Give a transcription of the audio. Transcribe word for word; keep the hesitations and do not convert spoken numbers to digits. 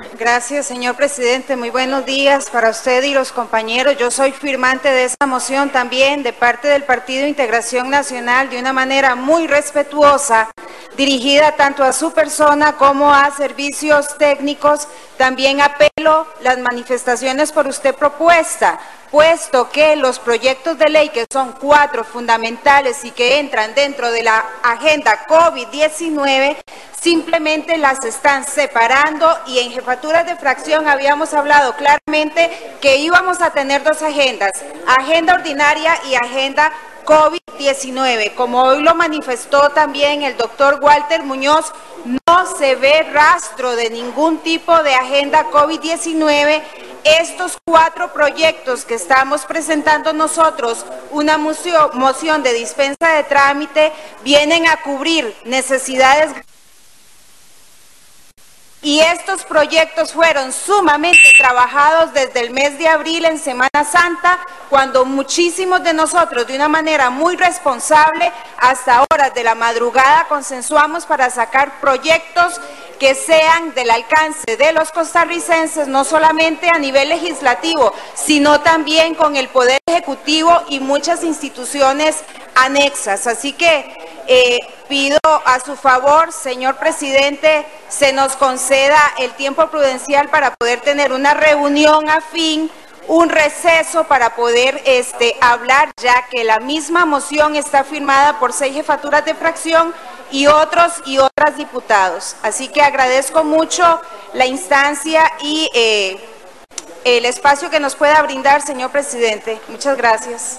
Gracias, señor presidente. Muy buenos días para usted y los compañeros. Yo soy firmante de esta moción también de parte del Partido Integración Nacional de una manera muy respetuosa, dirigida tanto a su persona como a servicios técnicos. También apelo las manifestaciones por usted propuesta, puesto que los proyectos de ley, que son cuatro fundamentales y que entran dentro de la agenda COVID diecinueve, simplemente las están separando, y en jefaturas de fracción habíamos hablado claramente que íbamos a tener dos agendas, agenda ordinaria y agenda COVID diecinueve. Como hoy lo manifestó también el doctor Walter Muñoz, no se ve rastro de ningún tipo de agenda COVID diecinueve. Estos cuatro proyectos que estamos presentando nosotros, una moción de dispensa de trámite, vienen a cubrir necesidades. Y estos proyectos fueron sumamente trabajados desde el mes de abril en Semana Santa, cuando muchísimos de nosotros, de una manera muy responsable, hasta horas de la madrugada consensuamos para sacar proyectos que sean del alcance de los costarricenses, no solamente a nivel legislativo, sino también con el Poder Ejecutivo y muchas instituciones anexas. Así que eh, pido a su favor, señor presidente, se nos conceda el tiempo prudencial para poder tener una reunión afín, un receso para poder este, hablar, ya que la misma moción está firmada por seis jefaturas de fracción y otros y otras diputados. Así que agradezco mucho la instancia y eh, el espacio que nos pueda brindar, señor presidente. Muchas gracias.